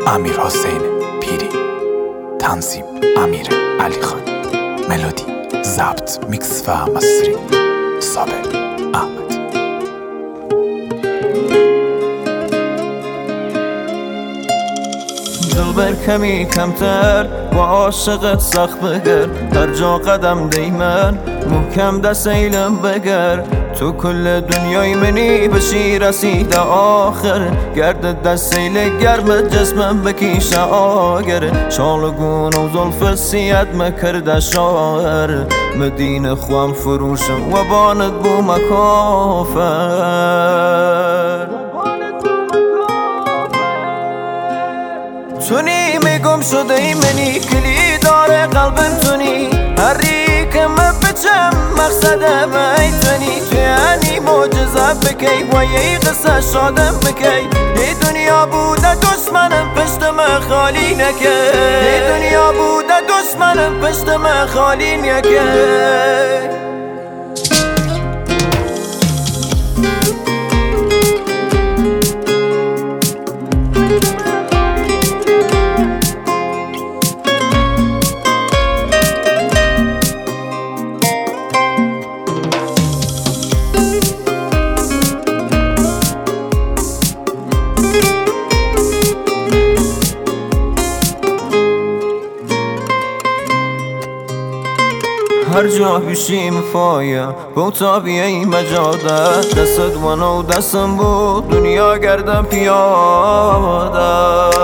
امیر حسین پیری، تنظیم امیر علی خان، ملودی، ضبط، میکس و مستری صابر احمد. دلبر کمی کمتر با عاشقت سخت بگر، هر جا قدم دیمن محکم دست ایلم بگر. تو کل دنیای منی بشی رسیده آخر، گرد دست ایل گرم جسمم بکیش آگر. شالگون و زلف سیاد مکرده شاعر، مدینه خوام فروشم و باند بو مکافر. تونی میگم شده ای منی، کلی داره قلبم تونی، هر ریکم بچم مقصدم ای تونی. تو یعنی معجزه بکی و یه قصه شادم بکی. ای دنیا بوده دشمنم پشتم خالی نکی، ای دنیا بوده دشمنم پشتم خالی نکی. هر جا بشیم فایه بوتابیه مجاده، دستت ونو دستم بود دنیا گردم پیاده.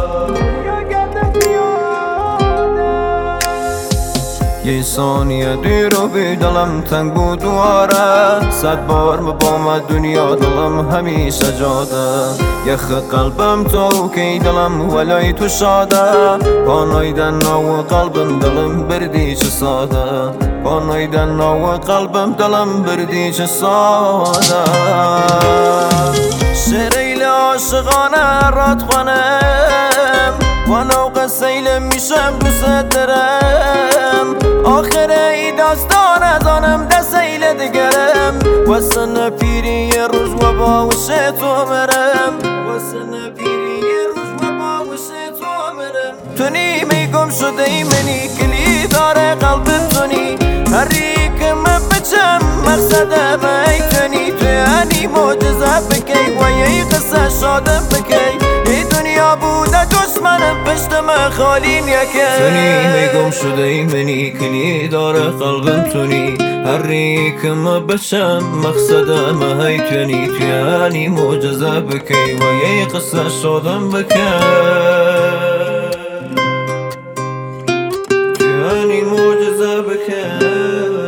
یه ثانیه دیر و بی دلم تنگ بود دواره، 100 بار با دنیا دلم همیشه جاده. یخ قلبم تو کی دلم ولای تو شاده، بانایدن نو قلبم دلم بردی چه ساده، بانایدن نو قلبم دلم بردی چه ساده. شریل عاشقانه رات خانم و نو قسیل میشم بسدرم. آخر ای داستان از آنم دستیل دگرم، و سن پیری یه روز و با وشه تو مرم، و سن پیری یه روز و با وشه تو مرم. تونی میگم شده ای منی، کلی داره قلبم تونی، هر ریکم بچم مقصدم ای تونی. تو یعنی معجزه بکی و یه قصه شادم بکی. ای دنیا بوده دشمنم پشتم خالی نکی، تونی میگم شده ای منی، کلی داره قلبم تونی، هر ریکم بچم مقصدم ای تونی. تو یعنی معجزه بکی و یه قصه شادم بکی، تو یعنی معجزه بکی.